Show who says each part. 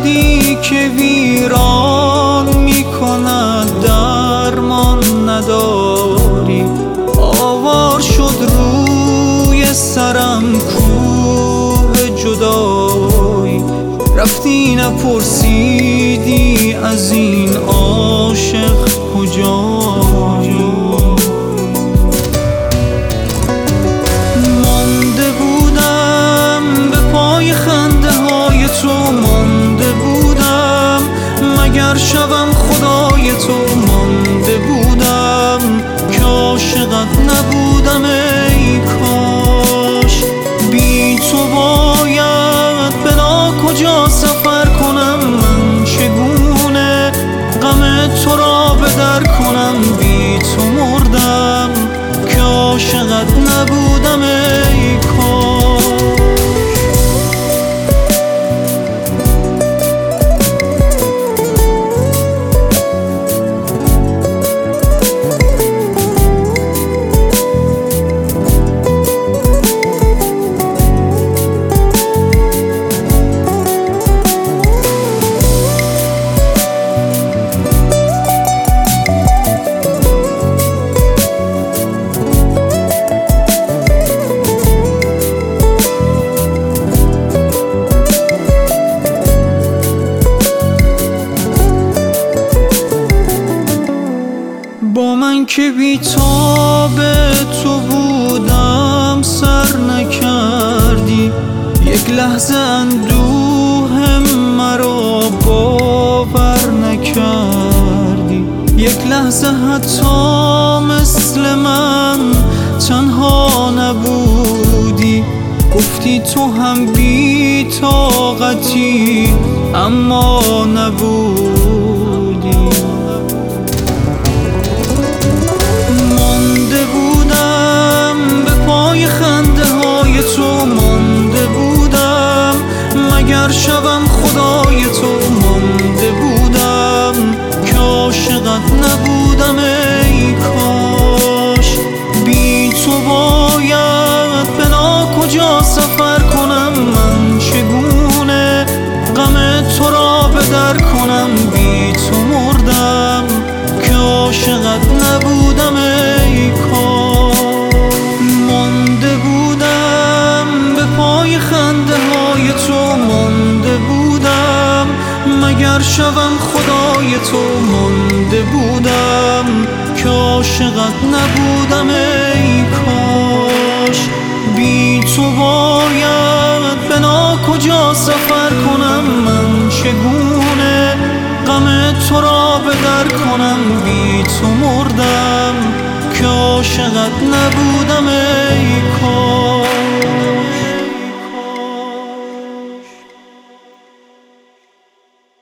Speaker 1: دردی که ویران میکند درمان نداری. آوار شد روی سرم کوه جدایی، رفتی نپرسیدی از این عاشق کجایی. مانده بودم به پای خنده های تو، مانده بودم مگر شوم خدای تو، مانده بودم که عاشقت نبودم ای کاش. بی تو باید به ناکجا سفر کنم، من چگونه غم تو را به در کنم. بی تو مردم که عاشقت نبودم ای کاش. با من که بی‌تاب تو بودم سر نکردی، یک لحظه اندوه مرا باور نکردی. یک لحظه حتی مثل من تنها نبودی، گفتی تو هم بی‌طاقتی اما نبودی. مانده بودم به پای خنده های تو، مانده بودم مگر شوم خدای تو، مانده بودم که عاشقت نبودم ای کاش. بی تو باید به ناکجا سفر کنم، من چگونه غم تو را به در کنم. بی تو مردم که عاشقت نبودم ای کاش. مانده بودم به پای خنده های تو، مانده بودم مگر شوم خدای تو، مانده بودم که عاشقت نبودم ای کاش. بی تو باید به ناکجا سفر کنم، من چگونه غم تو را به در کنم. بی تو مردم که عاشقت نبودم ای